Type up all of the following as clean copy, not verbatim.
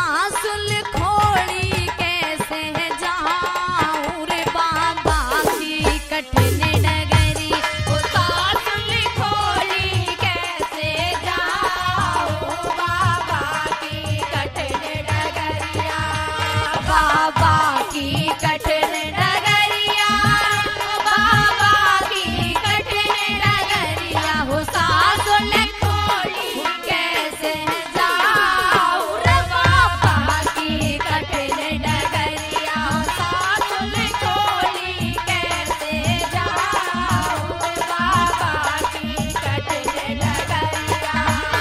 सासुल खोड़ी कैसे जाऊं रे बाबा की कठिन डगरी। ओ सासुल खोड़ी कैसे जाऊं बाबा की कठिन डगरिया, बाबा की कठिन डगरिया, बाबा की कठिन डगरिया। हो सासुल खोड़ी कैसे जाऊं रे बाबा की कठिन डगरिया, सासुल खोड़ी कैसे जाऊं रे बाबा की कठिन डगरिया।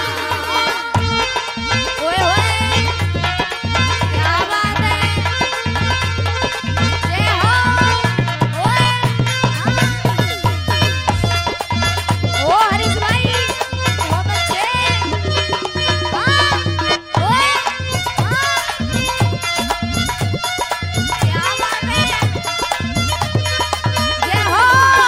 ओए होए क्या बात है, जय हो। ओए ओ हरीश भाई बहुत अच्छे। हाँ ओए हाँ क्या बात है, जय हो।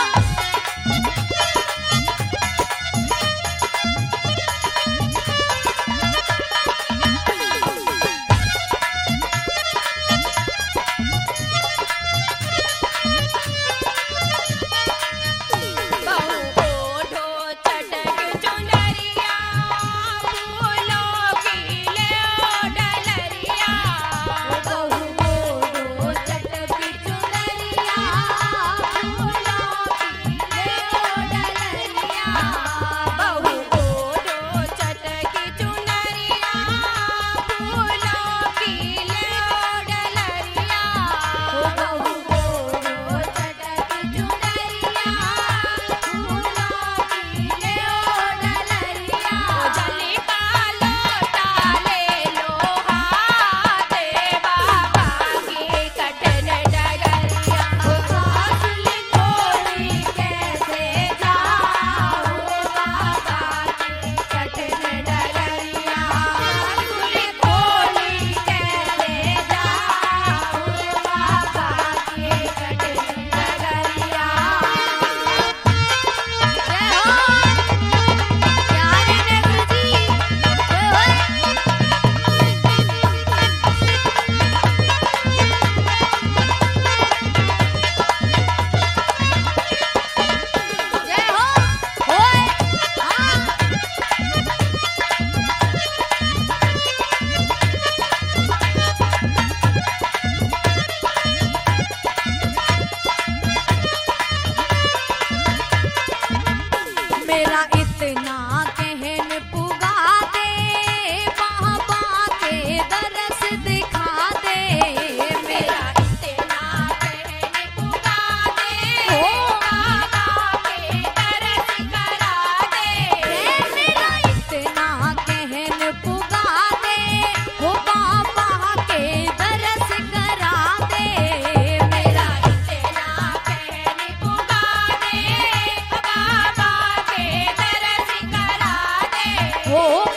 बहू ओढ़ो चटक चुनरिया, फूलों की ले डलरिया। बहू ओढ़ो चटक चुनरिया, फूलों की ले डलरिया। बहू ओढ़ो चटक चुनरिया, फूलों की ले डलरिया। बहू ओढ़ो चटक चुनरिया, फूलों की ले डलरिया। जली का लोटा ले लो हाथे, बाबा की कठिन डगरिया। ओ सासुल खोड़ी कैसे जाऊं बाबा की कठिन डगरिया, सासुल खोड़ी कैसे जाऊं बाबा की कठिन डगरिया। जय हो प्यारे नेत्र जी। ओए होए जय हो। ओए हाँ मेरा इतना कहन पुगा दे, बाबा के दरस दिखा दे। मेरा इतना कहन पुगा दे, बाबा के दरस करा दे। मेरा इतना कहन पुगा दे, हो बाबा के दरस करा दे। मेरा इतना कहन पुगा दे, बाबा के दरस करा दे। हो